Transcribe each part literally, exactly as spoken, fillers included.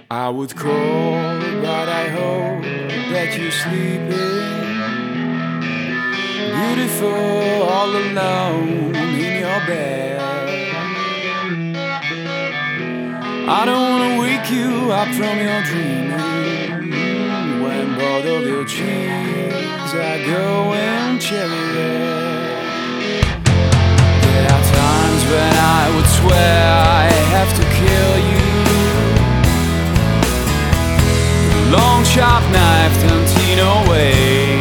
I would call, but I hope that you're sleeping. Beautiful, all alone in your bed. I don't wanna wake you up from your dreaming, when both of your cheeks are going cherry red. There are times when I would swear I have to kill you. Long sharp knife Tarantino way.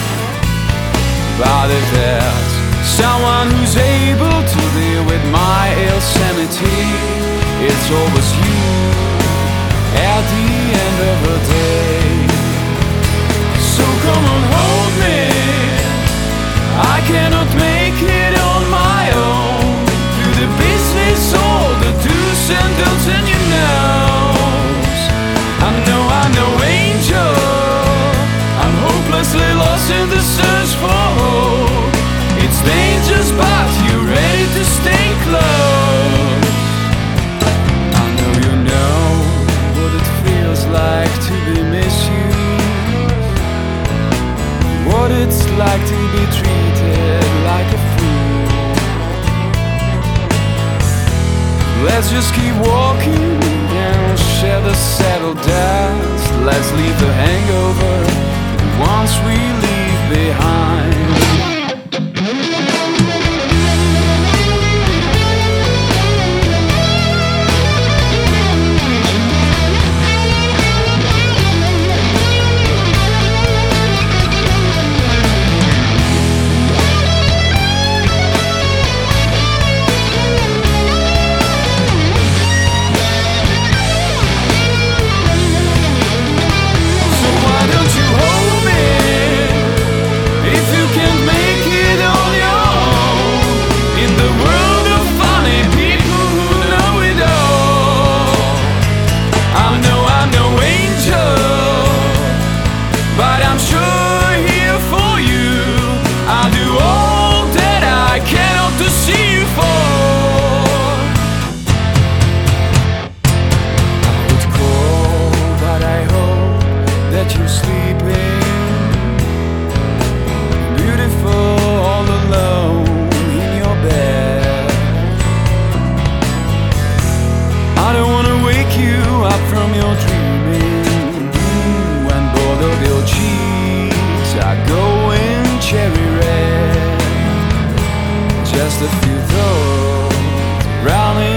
But if there's someone who's able to deal with my insanity, it's always you at the end of the day. So come on, hold me. I cannot make it on my own. Do the business, all the do's and don'ts and your no's. I know, I know, angel, I'm hopelessly lost in the search for hope. It's dangerous, but you're ready to stay close. I know you know what it feels like to be misused, what it's like to be treated like a fool. Let's just keep walking and share the settled dust. Let's leave the hangover once we leave behind. You're sleeping, beautiful, all alone in your bed. I don't wanna wake you up from your dreaming, when both of your cheeks are going cherry red. Just a few thoughts running